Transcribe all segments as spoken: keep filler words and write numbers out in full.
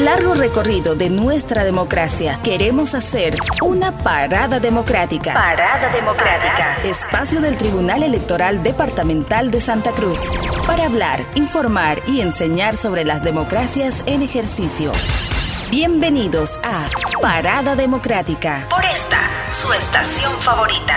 el largo recorrido de nuestra democracia, queremos hacer una parada democrática. Parada democrática. Espacio del Tribunal Electoral Departamental de Santa Cruz. Para hablar, informar y enseñar sobre las democracias en ejercicio. Bienvenidos a Parada Democrática. Por esta, su estación favorita.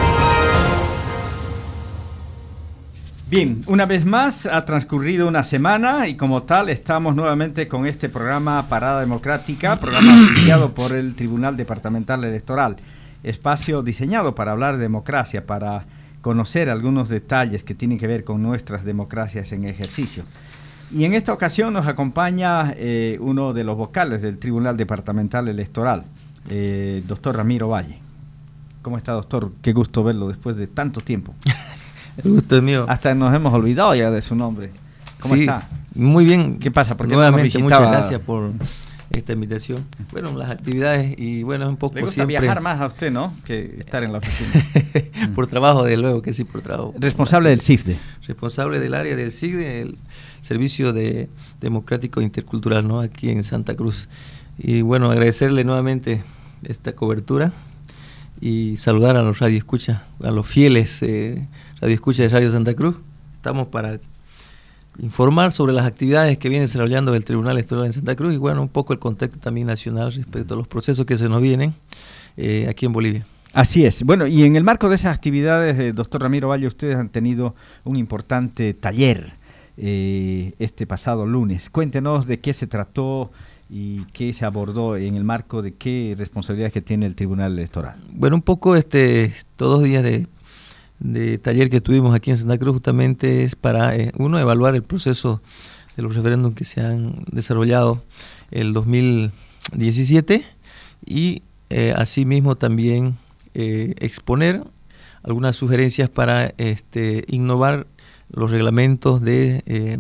Bien, una vez más ha transcurrido una semana y como tal estamos nuevamente con este programa Parada Democrática, programa auspiciado por el Tribunal Departamental Electoral, espacio diseñado para hablar de democracia, para conocer algunos detalles que tienen que ver con nuestras democracias en ejercicio. Y en esta ocasión nos acompaña eh, uno de los vocales del Tribunal Departamental Electoral, eh, doctor Ramiro Valle. ¿Cómo está, doctor? Qué gusto verlo después de tanto tiempo. El gusto es mío. Hasta nos hemos olvidado ya de su nombre. ¿Cómo sí, está? Muy bien. ¿Qué pasa? Porque nuevamente, muchas gracias por esta invitación. Bueno, las actividades y bueno, es un poco Le gusta siempre... viajar más a usted, ¿no? Que estar en la oficina. Por trabajo, de luego que sí, por trabajo. Responsable del C I F D E. Responsable del área del S I C D E, el Servicio de Democrático Intercultural, ¿no? Aquí en Santa Cruz. Y bueno, agradecerle nuevamente esta cobertura y saludar a los radioescuchas, a los fieles eh, radioescuchas de Radio Santa Cruz. Estamos para informar sobre las actividades que viene desarrollando el Tribunal Electoral en Santa Cruz y bueno, un poco el contexto también nacional respecto a los procesos que se nos vienen eh, aquí en Bolivia. Así es. Bueno, y en el marco de esas actividades, eh, doctor Ramiro Valle, ustedes han tenido un importante taller eh, este pasado lunes. Cuéntenos de qué se trató y qué se abordó en el marco de qué responsabilidades que tiene el Tribunal Electoral. Bueno, un poco este todos los días de, de taller que tuvimos aquí en Santa Cruz justamente es para, eh, uno, evaluar el proceso de los referéndums que se han desarrollado el dos mil diecisiete y eh, asimismo también eh, exponer algunas sugerencias para este, innovar los reglamentos de... Eh,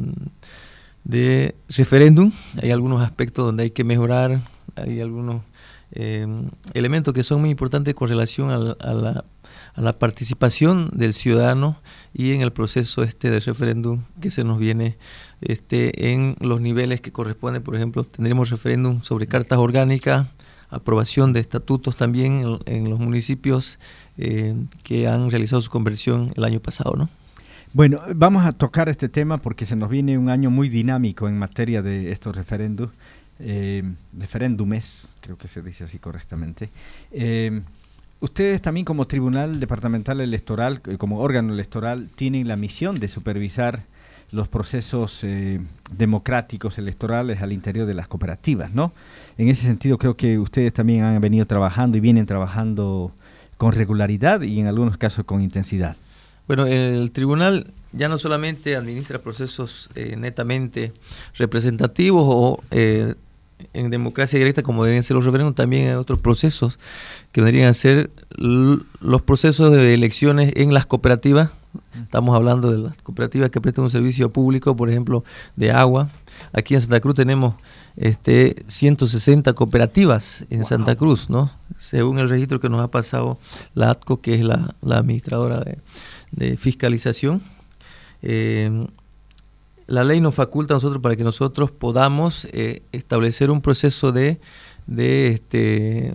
de referéndum. Hay algunos aspectos donde hay que mejorar, hay algunos eh, elementos que son muy importantes con relación a la, a, la, a la participación del ciudadano y en el proceso este de referéndum que se nos viene este en los niveles que corresponden. Por ejemplo, tendremos referéndum sobre cartas orgánicas, aprobación de estatutos también en, en los municipios eh, que han realizado su conversión el año pasado, ¿no? Bueno, vamos a tocar este tema porque se nos viene un año muy dinámico en materia de estos referéndums, eh, referéndumes, creo que se dice así correctamente. Eh, ustedes también como Tribunal Departamental Electoral, eh, como órgano electoral, tienen la misión de supervisar los procesos eh, democráticos electorales al interior de las cooperativas, ¿no? En ese sentido creo que ustedes también han venido trabajando y vienen trabajando con regularidad y en algunos casos con intensidad. Bueno, el tribunal ya no solamente administra procesos eh, netamente representativos o eh, en democracia directa como deben ser los referéndums, también hay otros procesos que vendrían a ser l- los procesos de elecciones en las cooperativas. Estamos hablando de las cooperativas que prestan un servicio público, por ejemplo, de agua. Aquí en Santa Cruz tenemos este, ciento sesenta cooperativas en wow. Santa Cruz, ¿no? Según el registro que nos ha pasado la A T C O, que es la, la administradora de, de fiscalización. Eh, la ley nos faculta a nosotros para que nosotros podamos eh, establecer un proceso de, de, este,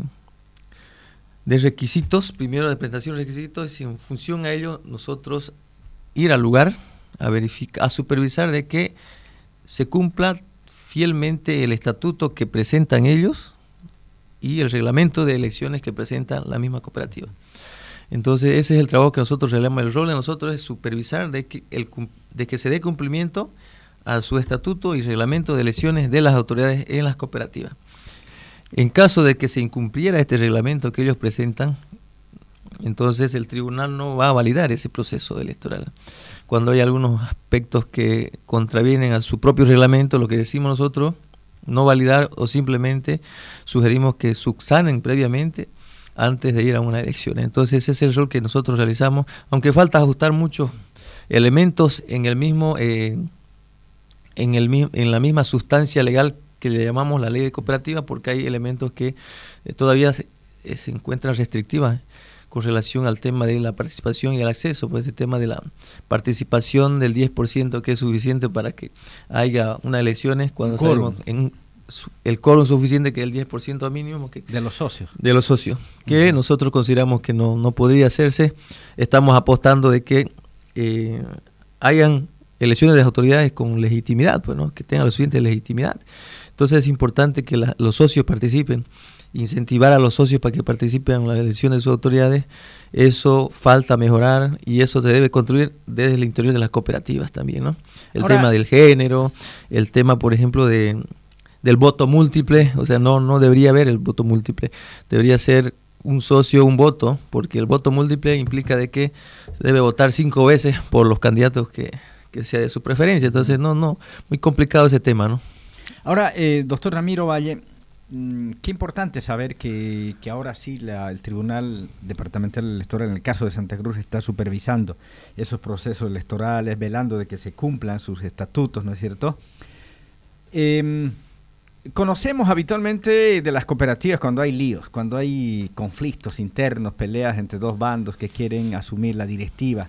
de requisitos, primero de presentación de requisitos, y en función a ello nosotros ir al lugar a verificar, a supervisar de que se cumpla fielmente el estatuto que presentan ellos y el reglamento de elecciones que presenta la misma cooperativa. Entonces ese es el trabajo que nosotros realizamos. El rol de nosotros es supervisar de que, el, de que se dé cumplimiento a su estatuto y reglamento de elecciones de las autoridades en las cooperativas. En caso de que se incumpliera este reglamento que ellos presentan, entonces el tribunal no va a validar ese proceso electoral. Cuando hay algunos aspectos que contravienen a su propio reglamento, lo que decimos nosotros, no validar o simplemente sugerimos que subsanen previamente antes de ir a una elección. Entonces ese es el rol que nosotros realizamos, aunque falta ajustar muchos elementos en el mismo eh, en el en la misma sustancia legal que le llamamos la ley de cooperativa, porque hay elementos que eh, todavía se, eh, se encuentran restrictivas con relación al tema de la participación y el acceso, pues el tema de la participación del diez por ciento que es suficiente para que haya unas elecciones cuando sabemos en el quórum suficiente, que es el diez por ciento mínimo. Que, de los socios. De los socios, que uh-huh. nosotros consideramos que no, no podría hacerse. Estamos apostando de que eh, hayan elecciones de autoridades con legitimidad, pues, ¿no? Que tengan la suficiente legitimidad. Entonces es importante que la, los socios participen, incentivar a los socios para que participen en las elecciones de sus autoridades. Eso falta mejorar y eso se debe construir desde el interior de las cooperativas también, ¿no? El Ahora, tema del género, el tema, por ejemplo, de del voto múltiple, o sea, no, no debería haber el voto múltiple, debería ser un socio, un voto, porque el voto múltiple implica de que se debe votar cinco veces por los candidatos que, que sea de su preferencia. Entonces, no, no, muy complicado ese tema, ¿no? Ahora, eh, doctor Ramiro Valle, qué importante saber que, que ahora sí la, el Tribunal Departamental Electoral, en el caso de Santa Cruz, está supervisando esos procesos electorales, velando de que se cumplan sus estatutos, ¿no es cierto? Eh, conocemos habitualmente de las cooperativas cuando hay líos, cuando hay conflictos internos, peleas entre dos bandos que quieren asumir la directiva.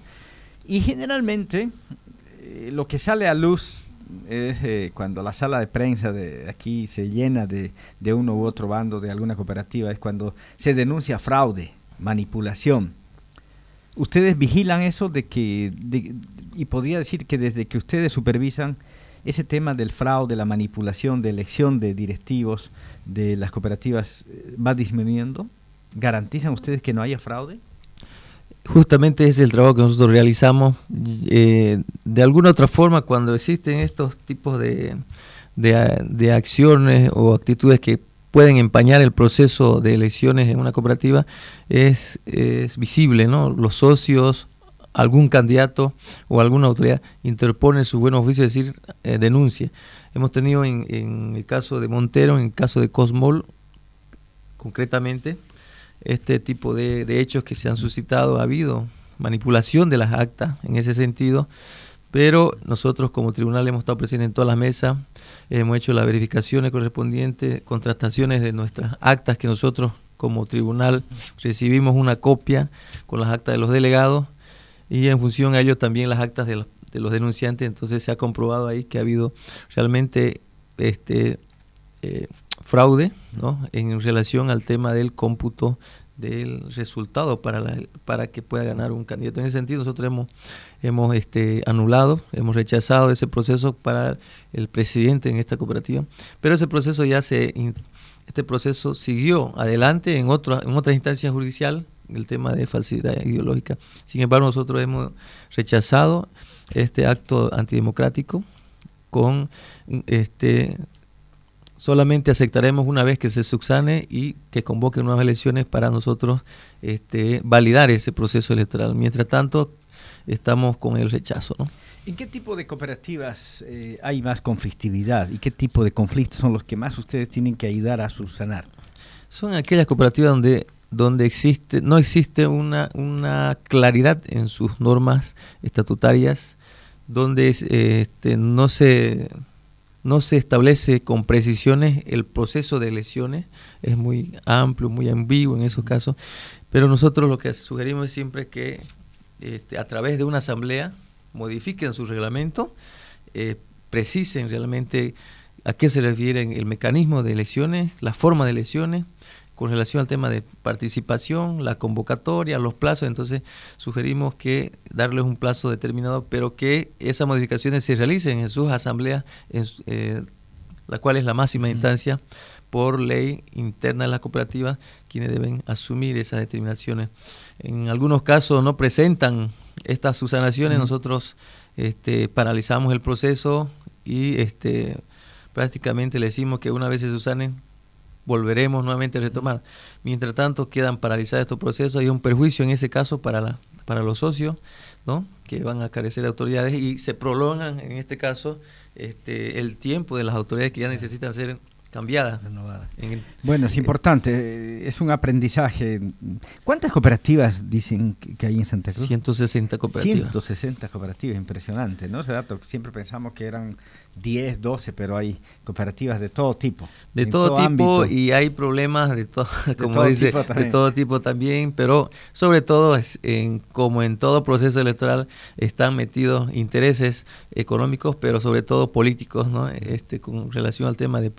Y generalmente eh, lo que sale a luz es eh, cuando la sala de prensa de aquí se llena de, de uno u otro bando de alguna cooperativa, es cuando se denuncia fraude, manipulación. ¿Ustedes vigilan eso de que, de, y podría decir que desde que ustedes supervisan ese tema del fraude, la manipulación de elección de directivos de las cooperativas va disminuyendo? ¿Garantizan ustedes que no haya fraude? Justamente ese es el trabajo que nosotros realizamos. Eh, de alguna otra forma, cuando existen estos tipos de, de, de acciones o actitudes que pueden empañar el proceso de elecciones en una cooperativa, es, es visible, ¿no? Los socios, algún candidato o alguna autoridad interpone su buen oficio, es decir, eh, denuncia. Hemos tenido en, en el caso de Montero, en el caso de Cosmol, concretamente, este tipo de, de hechos que se han suscitado. Ha habido manipulación de las actas en ese sentido, pero nosotros como tribunal hemos estado presentes en todas las mesas, hemos hecho las verificaciones correspondientes, contrastaciones de nuestras actas que nosotros como tribunal recibimos una copia con las actas de los delegados y en función a ello también las actas de los, de los denunciantes. Entonces se ha comprobado ahí que ha habido realmente este eh, fraude, ¿no?, en relación al tema del cómputo del resultado para la, para que pueda ganar un candidato. En ese sentido nosotros hemos hemos este anulado, hemos rechazado ese proceso para el presidente en esta cooperativa, pero ese proceso ya se este proceso siguió adelante en otra en otra instancia judicial, el tema de falsedad ideológica. Sin embargo, nosotros hemos rechazado este acto antidemocrático con este solamente aceptaremos una vez que se subsane y que convoquen nuevas elecciones para nosotros este, validar ese proceso electoral. Mientras tanto, estamos con el rechazo, ¿no? ¿En qué tipo de cooperativas eh, hay más conflictividad y qué tipo de conflictos son los que más ustedes tienen que ayudar a subsanar? Son aquellas cooperativas donde, donde existe, no existe una, una claridad en sus normas estatutarias, donde eh, este, no se... no se establece con precisiones el proceso de elecciones, es muy amplio, muy ambiguo en esos casos, pero nosotros lo que sugerimos es siempre que este, a través de una asamblea modifiquen su reglamento, eh, precisen realmente a qué se refiere el mecanismo de elecciones, la forma de elecciones, con relación al tema de participación, la convocatoria, los plazos. Entonces sugerimos que darles un plazo determinado, pero que esas modificaciones se realicen en sus asambleas, en, eh, la cual es la máxima instancia por ley interna de las cooperativas, quienes deben asumir esas determinaciones. En algunos casos no presentan estas subsanaciones, uh-huh. nosotros este, paralizamos el proceso y este, prácticamente le decimos que una vez se subsanen, volveremos nuevamente a retomar. Mientras tanto quedan paralizados estos procesos, hay un perjuicio en ese caso para la para los socios, ¿no?, que van a carecer de autoridades y se prolongan en este caso este el tiempo de las autoridades que ya necesitan ser cambiadas. El... Bueno, es importante, es un aprendizaje. ¿Cuántas cooperativas dicen que hay en Santa Cruz? ciento sesenta cooperativas. ciento sesenta cooperativas, impresionante, ¿no? Ese dato, siempre pensamos que eran diez, doce, pero hay cooperativas de todo tipo. De todo, todo tipo ámbito. Y hay problemas de, to de como todo dice, tipo de todo tipo también, pero sobre todo, es en, como en todo proceso electoral, están metidos intereses económicos, pero sobre todo políticos, ¿no? Este, con relación al tema de pugna de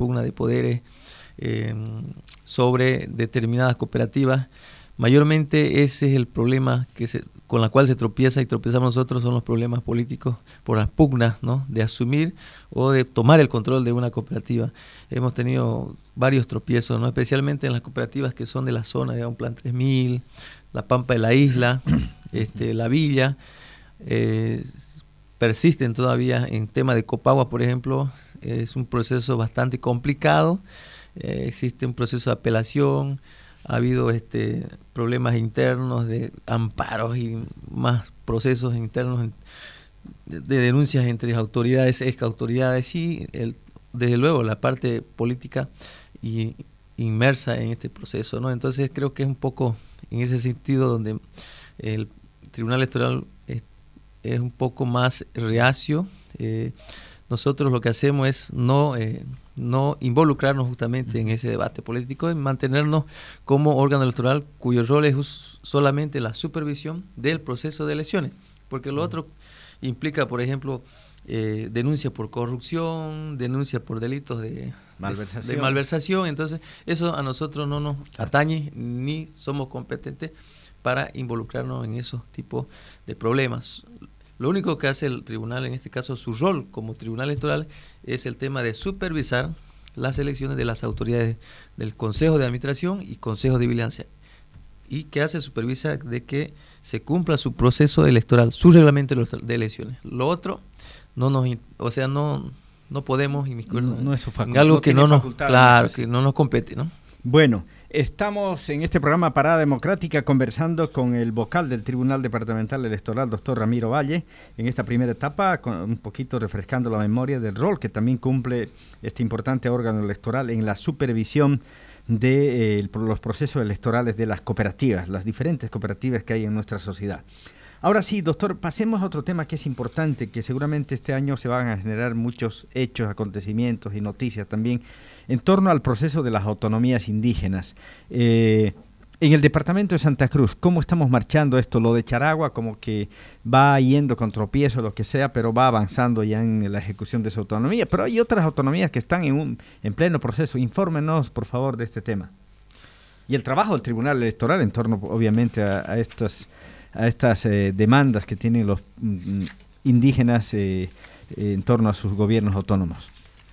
poderes eh, sobre determinadas cooperativas. Mayormente ese es el problema que se, con la cual se tropieza y tropiezamos nosotros, son los problemas políticos por las pugnas, ¿no?, de asumir o de tomar el control de una cooperativa. Hemos tenido varios tropiezos, ¿no?, especialmente en las cooperativas que son de la zona, de un Plan tres mil, La Pampa de la Isla, este, La Villa. Eh, persisten todavía en tema de Copagua, por ejemplo. Es un proceso bastante complicado. Eh, existe un proceso de apelación. Ha habido este, problemas internos de amparos y más procesos internos de, de denuncias entre autoridades, ex autoridades y el, desde luego la parte política y inmersa en este proceso, ¿no? Entonces creo que es un poco en ese sentido donde el Tribunal Electoral es, es un poco más reacio. Eh, nosotros lo que hacemos es no... Eh, no involucrarnos justamente en ese debate político, en mantenernos como órgano electoral cuyo rol es solamente la supervisión del proceso de elecciones, porque lo otro implica, por ejemplo, eh, denuncia por corrupción, denuncia por delitos de malversación. de, de malversación, entonces eso a nosotros no nos atañe ni somos competentes para involucrarnos en esos tipos de problemas. Lo único que hace el tribunal, en este caso su rol como tribunal electoral, es el tema de supervisar las elecciones de las autoridades del Consejo de Administración y Consejo de Vigilancia. ¿Y qué hace? Supervisa de que se cumpla su proceso electoral, su reglamento de elecciones. Lo otro, no nos, o sea, no, no podemos inmiscuirnos no, no es su en algo no que no nos, claro, no que no nos compete, ¿no? Bueno, estamos en este programa Parada Democrática conversando con el vocal del Tribunal Departamental Electoral, doctor Ramiro Valle, en esta primera etapa, con un poquito refrescando la memoria del rol que también cumple este importante órgano electoral en la supervisión de eh, los procesos electorales de las cooperativas, las diferentes cooperativas que hay en nuestra sociedad. Ahora sí, doctor, pasemos a otro tema que es importante, que seguramente este año se van a generar muchos hechos, acontecimientos y noticias también en torno al proceso de las autonomías indígenas. Eh, en el departamento de Santa Cruz, ¿cómo estamos marchando esto? Lo de Charagua como que va yendo con tropiezo, lo que sea, pero va avanzando ya en la ejecución de su autonomía. Pero hay otras autonomías que están en, un, en pleno proceso. Infórmenos, por favor, de este tema. Y el trabajo del Tribunal Electoral en torno, obviamente, a, a estas, a estas eh, demandas que tienen los mm, indígenas eh, eh, en torno a sus gobiernos autónomos.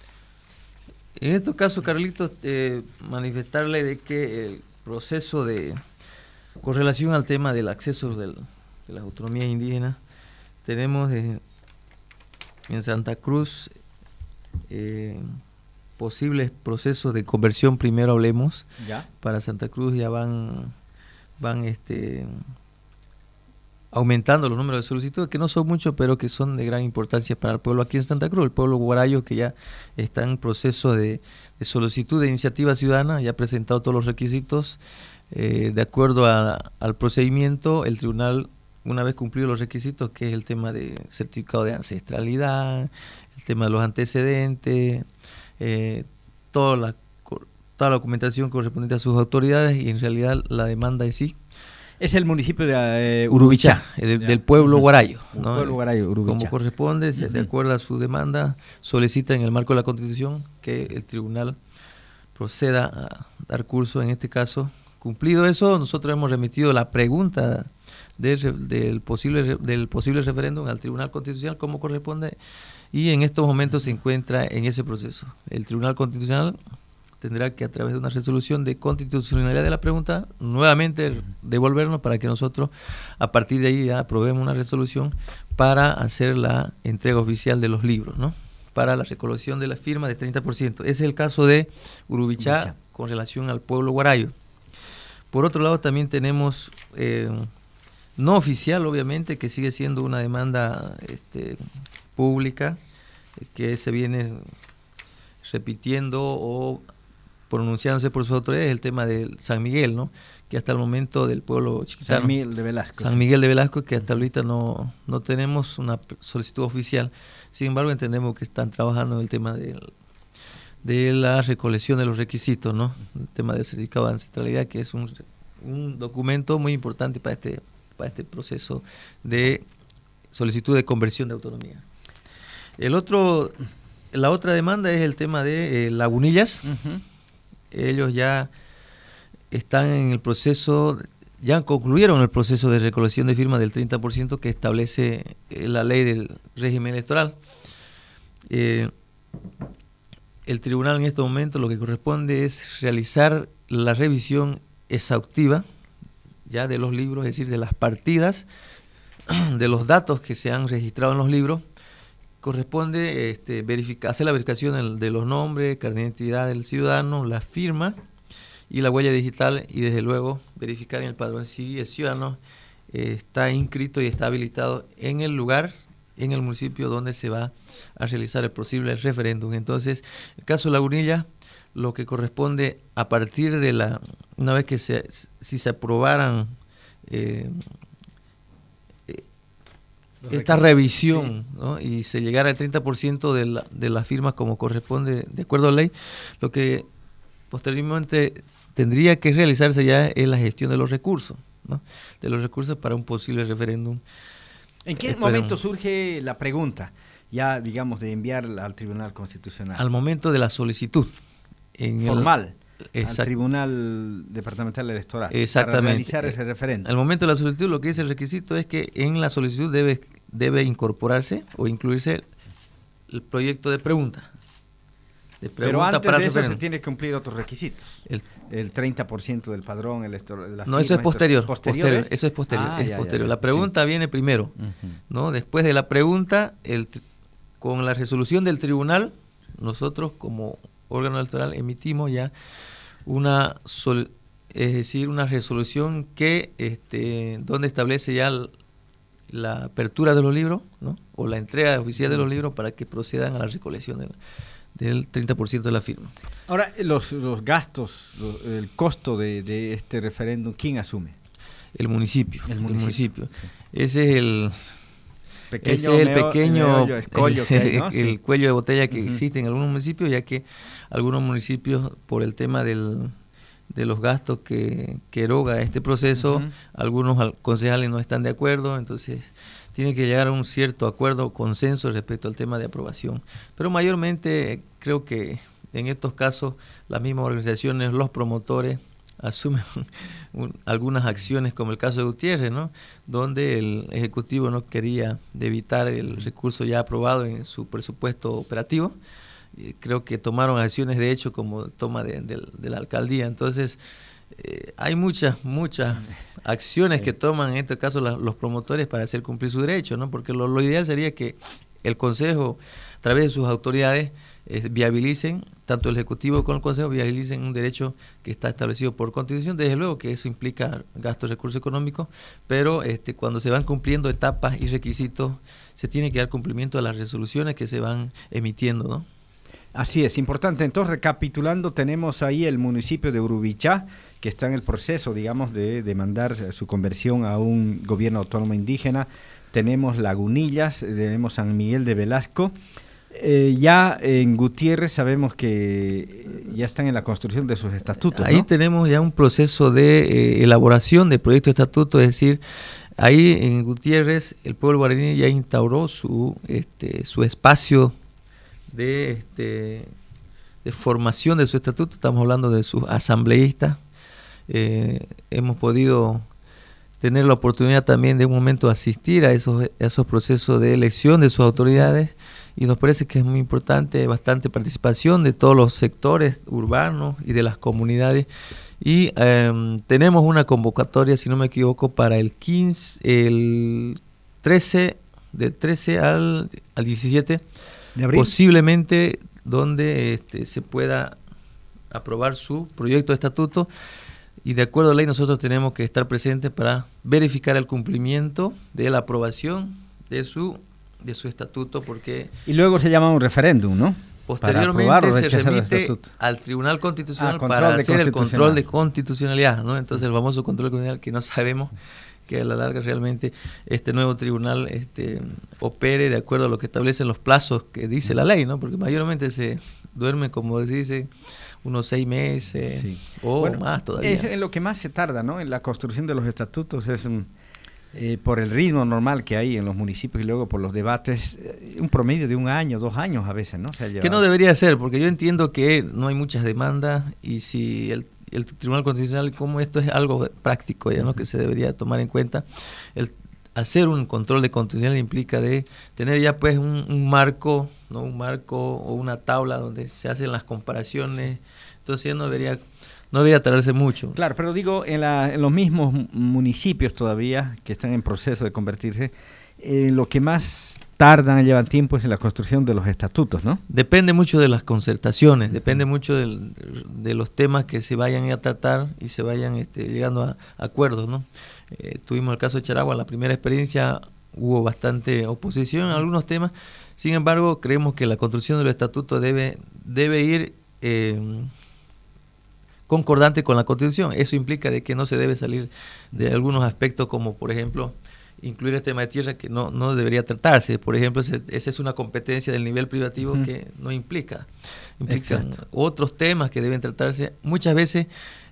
En este caso, Carlitos, eh, manifestarle de que el proceso de, con relación al tema del acceso del, de las autonomías indígenas, tenemos eh, en Santa Cruz eh, posibles procesos de conversión. Primero hablemos, ¿ya? Para Santa Cruz ya van, van este, aumentando los números de solicitudes, que no son muchos, pero que son de gran importancia para el pueblo aquí en Santa Cruz. El pueblo guarayo, que ya está en proceso de, de solicitud de iniciativa ciudadana, ya ha presentado todos los requisitos. Eh, de acuerdo a, al procedimiento, el tribunal, una vez cumplidos los requisitos, que es el tema de certificado de ancestralidad, el tema de los antecedentes, eh, toda la, toda la documentación correspondiente a sus autoridades, y en realidad la demanda en sí, es el municipio de eh, Urubichá, de, del pueblo guarayo, ¿no? Pueblo guarayo, Urubichá. Como corresponde, uh-huh. De acuerdo a su demanda, solicita en el marco de la Constitución que el tribunal proceda a dar curso en este caso. Cumplido eso, nosotros hemos remitido la pregunta de, del, posible, del posible referéndum al Tribunal Constitucional como corresponde, y en estos momentos se encuentra en ese proceso. El Tribunal Constitucional tendrá que, a través de una resolución de constitucionalidad de la pregunta, nuevamente devolvernos para que nosotros a partir de ahí ya aprobemos una resolución para hacer la entrega oficial de los libros, ¿no? Para la recolección de la firma de treinta por ciento. Ese es el caso de Urubichá, Urubichá. Con relación al pueblo guarayo. Por otro lado, también tenemos eh, no oficial, obviamente, que sigue siendo una demanda este, pública, eh, que se viene repitiendo o pronunciándose por sus autoridades, el tema de San Miguel, ¿no? Que hasta el momento del pueblo chiquitano, San Miguel de Velasco. San Miguel de Velasco, que hasta ahorita no, no tenemos una solicitud oficial. Sin embargo, entendemos que están trabajando en el tema de, de la recolección de los requisitos, ¿no? El tema del certificado de ancestralidad, que es un, un documento muy importante para este, para este proceso de solicitud de conversión de autonomía. El otro la otra demanda es el tema de eh, Lagunillas. Uh-huh. Ellos ya están en el proceso, ya concluyeron el proceso de recolección de firmas del treinta por ciento que establece eh, la ley del régimen electoral. Eh, el tribunal en este momento lo que corresponde es realizar la revisión exhaustiva ya de los libros, es decir, de las partidas, de los datos que se han registrado en los libros. Corresponde este, verificar, hacer la verificación de los nombres, carnet de identidad del ciudadano, la firma y la huella digital, y desde luego verificar en el padrón civil el ciudadano eh, está inscrito y está habilitado en el lugar, en el municipio donde se va a realizar el posible referéndum. Entonces, el caso de Lagunilla, lo que corresponde a partir de la, una vez que se, si se aprobaran eh, esta revisión, sí, ¿no? Y se llegara al treinta por ciento de, la, de las firmas como corresponde de acuerdo a la ley, lo que posteriormente tendría que realizarse ya es la gestión de los recursos, ¿no? De los recursos para un posible referéndum. ¿En qué Esperemos. momento surge la pregunta, ya digamos, de enviar al Tribunal Constitucional? Al momento de la solicitud. En Formal. El, al Tribunal Departamental Electoral. Exactamente. Para realizar ese referéndum. Al momento de la solicitud, lo que dice el requisito es que en la solicitud debe, debe incorporarse o incluirse el proyecto de pregunta. De pregunta Pero antes para de eso se tiene que cumplir otros requisitos. El, el treinta por ciento del padrón electoral. La no, firma, eso es posterior. posterior eso es posterior. Ah, es ya, posterior. Ya, ya, la pregunta sí. viene primero. Uh-huh. ¿No? Después de la pregunta, el, con la resolución del tribunal, nosotros como órgano electoral emitimos ya una sol, es decir, una resolución que este, donde establece ya l, la apertura de los libros, ¿no? O la entrega oficial de los libros para que procedan a la recolección de, del treinta por ciento de la firma. Ahora, los, los gastos, los, el costo de, de este referéndum, ¿quién asume? El municipio. El municipio. El municipio. Sí. Ese es el... Pequeño Ese es el meo, pequeño el, escollo que hay, ¿no? el, sí. el cuello de botella que uh-huh. existe en algunos municipios, ya que algunos municipios, por el tema del, de los gastos que, que eroga este proceso, uh-huh. algunos concejales no están de acuerdo, entonces tiene que llegar a un cierto acuerdo, consenso respecto al tema de aprobación. Pero mayormente creo que en estos casos las mismas organizaciones, los promotores, asumen un, algunas acciones, como el caso de Gutiérrez, ¿no? Donde el Ejecutivo no quería de evitar el recurso ya aprobado en su presupuesto operativo. Y creo que tomaron acciones de hecho como toma de, de, de la alcaldía. Entonces, eh, hay muchas, muchas acciones que toman en este caso la, los promotores para hacer cumplir su derecho, ¿no? Porque lo, lo ideal sería que el Consejo, a través de sus autoridades, eh, viabilicen, tanto el Ejecutivo como el Consejo, viabilicen un derecho que está establecido por Constitución. Desde luego que eso implica gastos de recursos económicos, pero este, cuando se van cumpliendo etapas y requisitos, se tiene que dar cumplimiento a las resoluciones que se van emitiendo, ¿no? Así es, importante. Entonces, recapitulando, tenemos ahí el municipio de Urubichá, que está en el proceso, digamos, de, de mandar su conversión a un gobierno autónomo indígena. Tenemos Lagunillas, tenemos San Miguel de Velasco. Eh, ya en Gutiérrez sabemos que ya están en la construcción de sus estatutos, ahí, ¿no? Tenemos ya un proceso de eh, elaboración de proyecto de estatuto, es decir, ahí en Gutiérrez el pueblo guaraní ya instauró su, este, su espacio de, este, de formación de su estatuto. Estamos hablando de sus asambleístas. Eh, hemos podido tener la oportunidad también de un momento asistir a esos, a esos procesos de elección de sus autoridades, y nos parece que es muy importante, bastante participación de todos los sectores urbanos y de las comunidades. Y eh, tenemos una convocatoria, si no me equivoco, para el quince, el trece, del trece al, al diecisiete de abril, posiblemente, donde este, se pueda aprobar su proyecto de estatuto. Y de acuerdo a la ley nosotros tenemos que estar presentes para verificar el cumplimiento de la aprobación de su de su estatuto, porque... Y luego se llama un referéndum, ¿no? Posteriormente se remite al Tribunal Constitucional ah, para hacer el control de constitucionalidad, ¿no? Entonces el famoso control constitucional, que no sabemos que a la larga realmente este nuevo tribunal este, opere de acuerdo a lo que establecen los plazos que dice la ley, ¿no? Porque mayormente se duerme, como se dice, unos seis meses, sí, o bueno, más todavía. Es en lo que más se tarda, ¿no? En la construcción de los estatutos es un... eh, por el ritmo normal que hay en los municipios y luego por los debates, eh, un promedio de un año, dos años a veces, ¿no? Se ha llevado. Que no debería ser, porque yo entiendo que no hay muchas demandas y si el, el Tribunal Constitucional, como esto es algo práctico ya, ¿no? Que se debería tomar en cuenta, el hacer un control de constitucionalidad implica de tener ya pues un, un marco, ¿no? Un marco o una tabla donde se hacen las comparaciones, entonces ya no debería... No debería tardarse mucho. Claro, pero digo, en, la, en los mismos municipios todavía que están en proceso de convertirse, eh, lo que más tardan, llevan tiempo es en la construcción de los estatutos, ¿no? Depende mucho de las concertaciones, depende mucho del, de los temas que se vayan a tratar y se vayan este, llegando a, a acuerdos, ¿no? Eh, tuvimos el caso de Charagua, la primera experiencia hubo bastante oposición en algunos temas, sin embargo creemos que la construcción del estatuto debe, debe ir... Eh, concordante con la Constitución. Eso implica de que no se debe salir de algunos aspectos como, por ejemplo, incluir el tema de tierra que no, no debería tratarse. Por ejemplo, ese, esa es una competencia del nivel privativo uh-huh. que no implica. Implican otros temas que deben tratarse. Muchas veces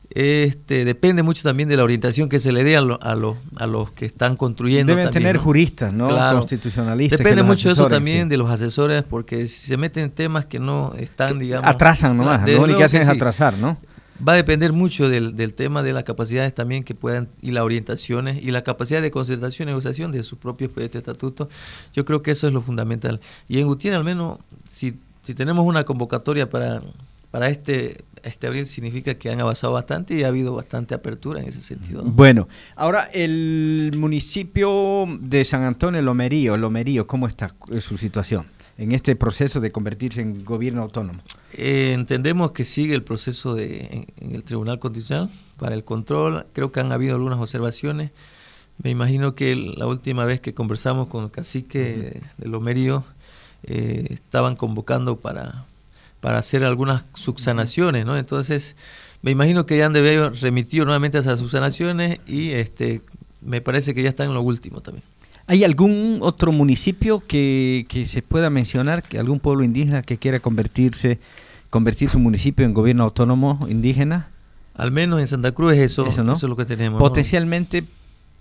este depende mucho también de la orientación que se le dé a, lo, a, lo, a los que están construyendo. Deben también, tener ¿no? juristas, ¿no? Claro. Constitucionalistas. Depende mucho eso también sí. de los asesores, porque si se meten en temas que no están, digamos... Atrasan nomás, claro, lo único que hacen es sí. atrasar, ¿no? Va a depender mucho del, del tema de las capacidades también que puedan, y las orientaciones, y la capacidad de concertación y negociación de sus propios proyectos de estatuto. Yo creo que eso es lo fundamental. Y en Gutiérrez, al menos, si, si tenemos una convocatoria para, para este, este abril, significa que han avanzado bastante y ha habido bastante apertura en ese sentido, ¿no? Bueno, ahora el municipio de San Antonio, Lomerío, Lomerío, ¿cómo está su situación en este proceso de convertirse en gobierno autónomo? Eh, entendemos que sigue el proceso de, en, en el Tribunal Constitucional para el control. Creo que han habido algunas observaciones. Me imagino que la última vez que conversamos con el cacique uh-huh. de Lomerío, eh, estaban convocando para, para hacer algunas subsanaciones, ¿no? Entonces, me imagino que ya han de haber remitido nuevamente esas subsanaciones y este, me parece que ya están en lo último también. ¿Hay algún otro municipio que, que se pueda mencionar, que algún pueblo indígena que quiera convertirse, convertir su municipio en gobierno autónomo indígena? Al menos en Santa Cruz es eso, eso, ¿no? Eso es lo que tenemos. Potencialmente ¿no?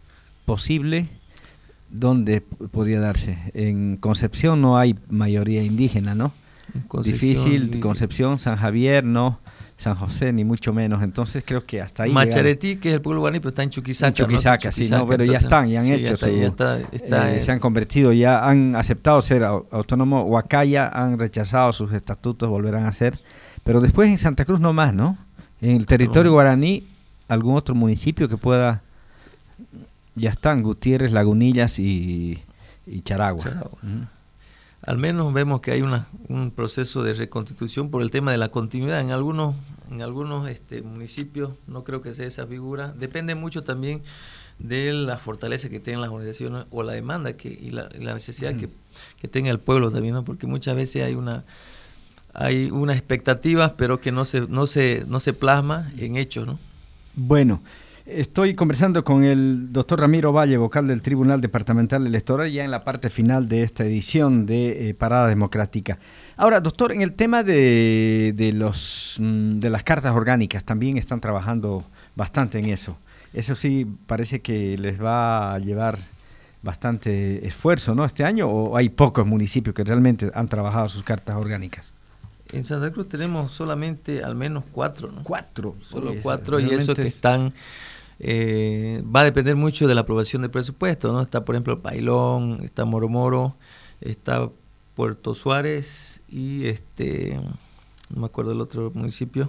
posible, ¿dónde podría darse? En Concepción no hay mayoría indígena, ¿no? Difícil, difícil, Concepción, San Javier, no. San José, ni mucho menos. Entonces creo que hasta ahí... Macharetí, llegaron. Que es el pueblo guaraní, pero está en Chuquisaca. En Chuquisaca, ¿no? sí, Chuquisaca, no, pero entonces, ya están, ya han sí, hecho. Ya está, su, ya está, está eh, en... Se han convertido, ya han aceptado ser autónomos. Huacaya han rechazado sus estatutos, volverán a ser. Pero después en Santa Cruz no más, ¿no? En el territorio no. guaraní, algún otro municipio que pueda... Ya están, Gutiérrez, Lagunillas y, y Charagua. Charagua. Uh-huh. Al menos vemos que hay una, un proceso de reconstitución por el tema de la continuidad. En algunos, en algunos este, municipios no creo que sea esa figura. Depende mucho también de la fortaleza que tengan las organizaciones o la demanda que, y, la, y la necesidad mm. que, que tenga el pueblo también, ¿no? Porque muchas veces hay una hay unas expectativas, pero que no se, no se, no se plasma en hechos, ¿no? Bueno. Estoy conversando con el doctor Ramiro Valle, vocal del Tribunal Departamental Electoral, ya en la parte final de esta edición de eh, Parada Democrática. Ahora, doctor, en el tema de, de, los, de las cartas orgánicas, también están trabajando bastante en eso. Eso sí, parece que les va a llevar bastante esfuerzo, ¿no? Este año, ¿o hay pocos municipios que realmente han trabajado sus cartas orgánicas? En Santa Cruz tenemos solamente al menos cuatro, ¿no? Cuatro. Solo Oye, cuatro, y eso que están... Eh, va a depender mucho de la aprobación del presupuesto, ¿no? Está, por ejemplo, Pailón, está Moromoro, está Puerto Suárez y este, no me acuerdo del otro municipio.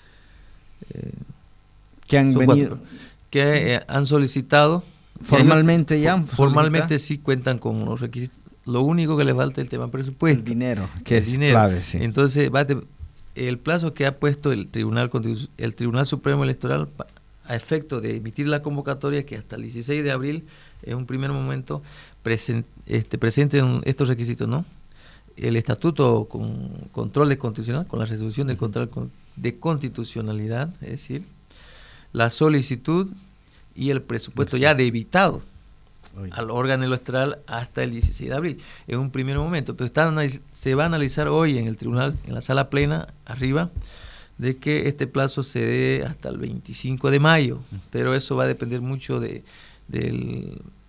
Eh, que han venido, cuatro, que eh, han solicitado. Formalmente ya. For, formalmente sí cuentan con los requisitos. Lo único que les falta es el tema presupuesto. El dinero, que el es dinero. clave, sí. Entonces, va a te, el plazo que ha puesto el Tribunal el Tribunal Supremo Electoral a efecto de emitir la convocatoria, que hasta el dieciséis de abril, en un primer momento, present, este, presenten estos requisitos, ¿no? El estatuto con control de constitucional, con la resolución del control de constitucionalidad, es decir, la solicitud y el presupuesto ya debitado al órgano electoral hasta el dieciséis de abril, en un primer momento. Pero está, se va a analizar hoy en el tribunal, en la sala plena, arriba, de que este plazo se dé hasta el veinticinco de mayo, pero eso va a depender mucho de, del,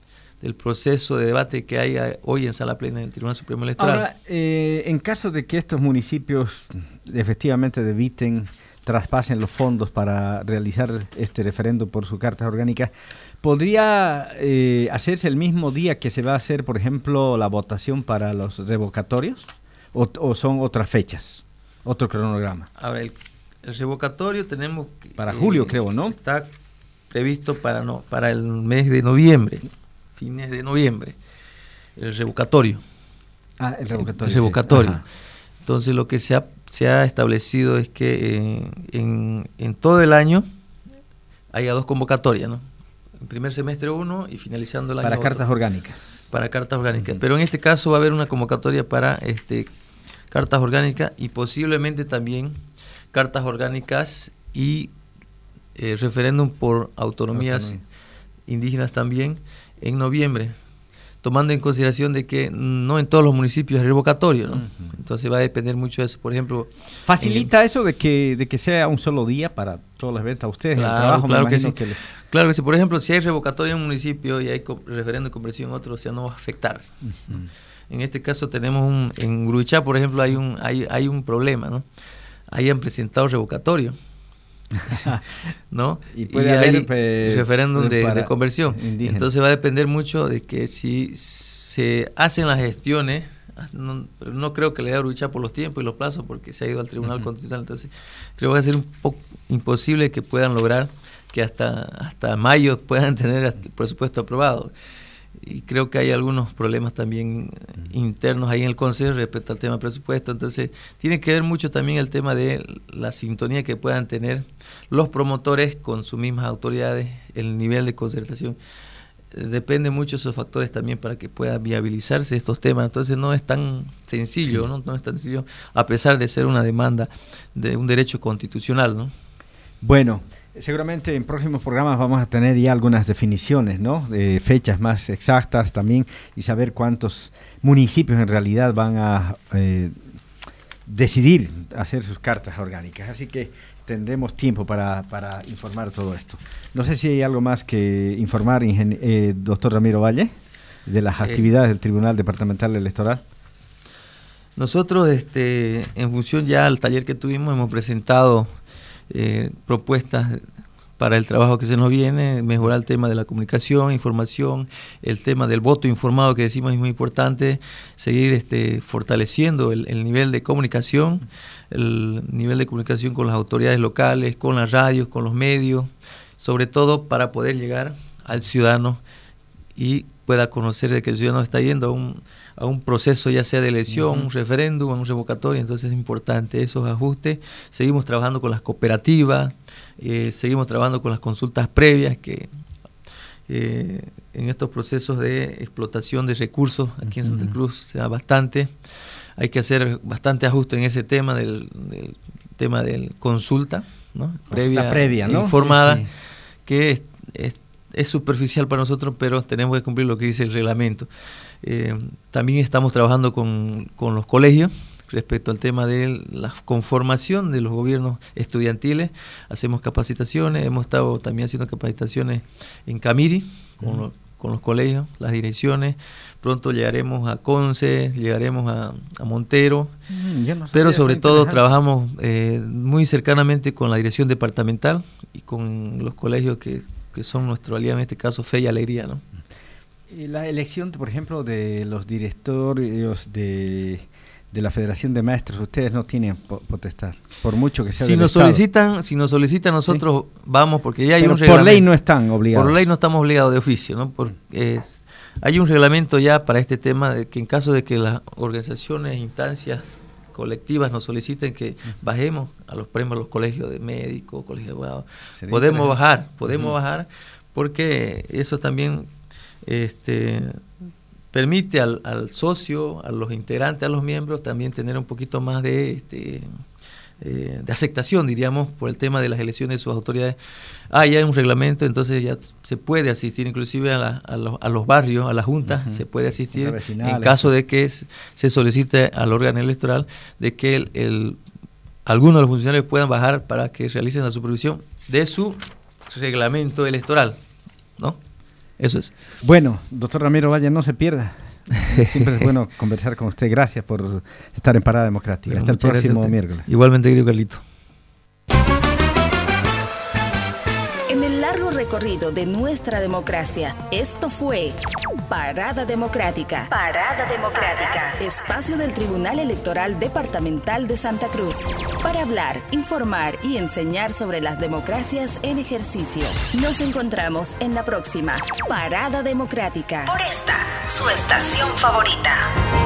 del proceso de debate que hay hoy en sala plena del Tribunal Supremo Electoral. Ahora, eh, en caso de que estos municipios efectivamente debiten, traspasen los fondos para realizar este referéndum por su carta orgánica, ¿podría eh, hacerse el mismo día que se va a hacer, por ejemplo, la votación para los revocatorios? ¿O, o son otras fechas, otro cronograma? Ahora, el, el revocatorio tenemos... Que, para julio, eh, creo, ¿no? Está previsto para, no, para el mes de noviembre, fines de noviembre, el revocatorio. Ah, el revocatorio. El revocatorio. Sí. Entonces, lo que se ha se ha establecido es que eh, en, en todo el año haya dos convocatorias, ¿no? En primer semestre uno y finalizando el año para otro, cartas orgánicas. Para cartas orgánicas. Uh-huh. Pero en este caso va a haber una convocatoria para este cartas orgánicas y posiblemente también cartas orgánicas y eh, referéndum por autonomías Autonomía. indígenas también en noviembre, tomando en consideración de que no en todos los municipios es revocatorio, ¿no? Uh-huh. Entonces va a depender mucho de eso. Por ejemplo, ¿facilita el, eso de que de que sea un solo día para todas las ventas? ¿Ustedes claro, el trabajo? Claro que sí. Que le... Claro que sí. Por ejemplo, si hay revocatorio en un municipio y hay referéndum de conversión en otro, o sea, no va a afectar. Uh-huh. ¿no? En este caso tenemos un... En Gruichá, por ejemplo, hay un hay, hay un problema, ¿no? Ahí han presentado revocatorio. ¿no? Y puede y haber hay pe, referéndum de, de conversión. Indígena. Entonces va a depender mucho de que si se hacen las gestiones, no, no creo que le dé a Gruichá por los tiempos y los plazos porque se ha ido al Tribunal uh-huh. Constitucional, entonces creo que va a ser un poco imposible que puedan lograr que hasta, hasta mayo puedan tener el presupuesto aprobado. Y creo que hay algunos problemas también internos ahí en el Consejo respecto al tema del presupuesto. Entonces, tiene que ver mucho también el tema de la sintonía que puedan tener los promotores con sus mismas autoridades, el nivel de concertación. Depende mucho de esos factores también para que puedan viabilizarse estos temas. Entonces, no es tan sencillo, ¿no? No es tan sencillo, a pesar de ser una demanda de un derecho constitucional, ¿no? Bueno, seguramente en próximos programas vamos a tener ya algunas definiciones, ¿no? De fechas más exactas también y saber cuántos municipios en realidad van a eh, decidir hacer sus cartas orgánicas. Así que tendremos tiempo para, para informar todo esto. No sé si hay algo más que informar, ingen- eh, doctor Ramiro Valle, de las actividades eh, del Tribunal Departamental Electoral. Nosotros, este, en función ya al taller que tuvimos, hemos presentado Eh, propuestas para el trabajo que se nos viene, mejorar el tema de la comunicación, información, el tema del voto informado que decimos es muy importante, seguir este, fortaleciendo el, el nivel de comunicación, el nivel de comunicación con las autoridades locales, con las radios, con los medios, sobre todo para poder llegar al ciudadano y pueda conocer de que el ciudadano está yendo a un, a un proceso ya sea de elección, uh-huh. un referéndum, un revocatorio. Entonces es importante esos ajustes. Seguimos trabajando con las cooperativas, eh, seguimos trabajando con las consultas previas que eh, en estos procesos de explotación de recursos aquí en Santa Cruz se da bastante. Hay que hacer bastante ajuste en ese tema del, del tema del consulta, ¿no? Previa, previa, ¿no? informada, sí, sí. que es, es es superficial para nosotros, pero tenemos que cumplir lo que dice el reglamento. Eh, también estamos trabajando con, con los colegios respecto al tema de la conformación de los gobiernos estudiantiles. Hacemos capacitaciones, hemos estado también haciendo capacitaciones en Camiri, con, uh-huh. los, con los colegios, las direcciones. Pronto llegaremos a Conce, llegaremos a, a Montero, mm, no pero sobre todo trabajamos eh, muy cercanamente con la dirección departamental y con los colegios que que son nuestro aliado, en este caso Fe y Alegría, ¿no? Y la elección, por ejemplo, de los directorios de, de la Federación de Maestros, ustedes no tienen potestad, por mucho que sea si del nos Estado. solicitan, si nos solicitan nosotros ¿sí? vamos, porque ya hay pero un por reglamento. Ley no están obligados. Por ley no estamos obligados de oficio, ¿no? Porque es, hay un reglamento ya para este tema de que en caso de que las organizaciones, instancias colectivas nos soliciten que bajemos a los premios, los colegios de médicos, colegios de abogados, podemos bajar, podemos uh-huh. bajar, porque eso también este, permite al, al socio, a los integrantes, a los miembros, también tener un poquito más de, este, eh, de aceptación, diríamos, por el tema de las elecciones de sus autoridades. Ah, ya hay un reglamento, entonces ya se puede asistir inclusive a, la, a, los, a los barrios, a las juntas, uh-huh. se puede asistir en caso de que es, se solicite al órgano electoral de que el, el, algunos de los funcionarios puedan bajar para que realicen la supervisión de su reglamento electoral, ¿no? Eso es. Bueno, doctor Ramiro Valle, no se pierda. Siempre es bueno conversar con usted. Gracias por estar en Parada Democrática. Pero hasta el próximo miércoles. Igualmente, querido Carlito. En el largo recorrido de nuestra democracia, esto fue Parada Democrática. Parada Democrática. Espacio del Tribunal Electoral Departamental de Santa Cruz. Para hablar, informar y enseñar sobre las democracias en ejercicio. Nos encontramos en la próxima Parada Democrática. Por esta, su estación favorita.